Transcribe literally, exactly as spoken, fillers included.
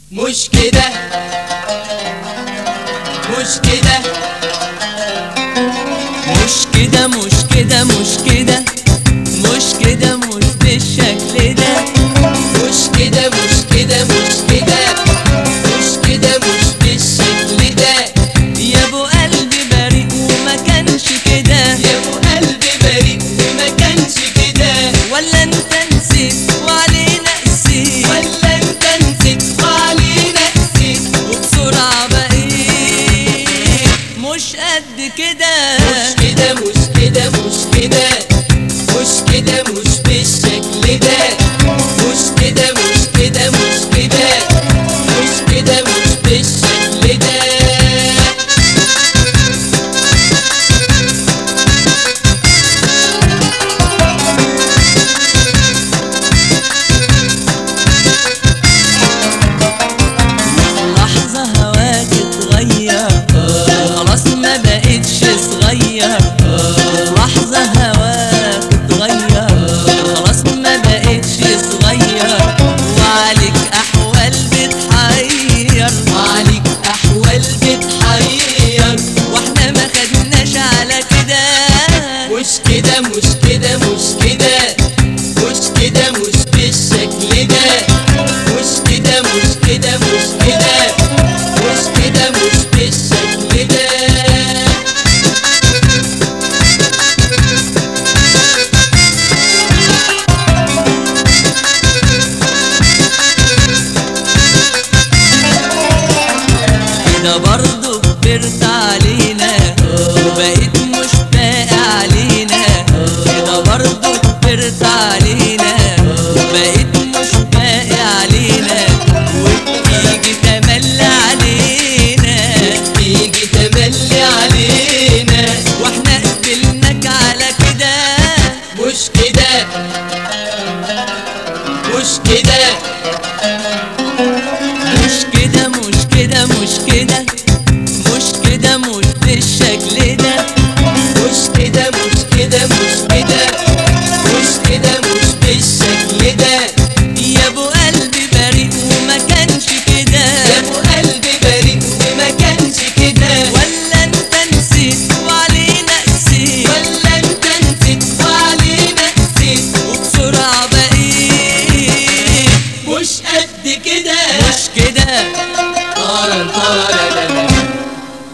مش كده مش كده مش كده مش كده مش كده مش كده مش بالشكل ده مش كده مش كده مش كده مش كده مش بالشكل ده يا ابو قلبي بريء وما كانش كده يا ابو قلبي بريء وما كانش كده ولا انت نسيت وعلينا قسيت ولا انت نسيت وعلينا قسيت وبسرعة بقيت مش قد كده مش كده مش كده مش كده مش كده مش بالشكل ده مش كده مش كده مش كده مش كده مش بالشكل ده لحظة هواك اتغير خلاص ما بقتش صغير لحظة هواك اتغير خلاص ما بقتش صغير وعليك أحوال بتحير وعليك أحوال بتحير واحنا ما خدناش على كده مش كده مش كده مش كده مش كده مش بالشكل ده مش كده مش كده مش كده مش كده مش بالشكل ده كده برضه كبرت علينا وبقيت مشتاق علينا كده برضه كبرت علينا وبقيت مشتاق علينا وبتيجي تملي علينا تيجي تملي علينا واحنا قبلناك على كده مش كده مش كده